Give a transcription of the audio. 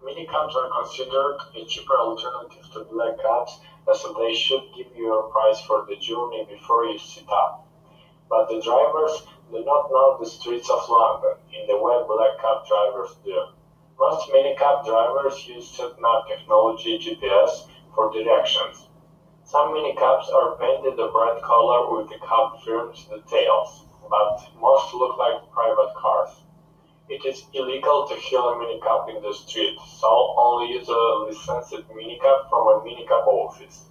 Minicabs are considered a cheaper alternative to black cabs, as they should give you a price for the journey before you sit up. But the drivers do not know the streets of London in the way black cab drivers do. Most minicab drivers use SatNav technology GPS for directions. Some minicabs are painted a bright color with the cab firm's details, but most look like private cars. It is illegal to hail a minicab in the street, so only use a licensed minicab from a minicab office.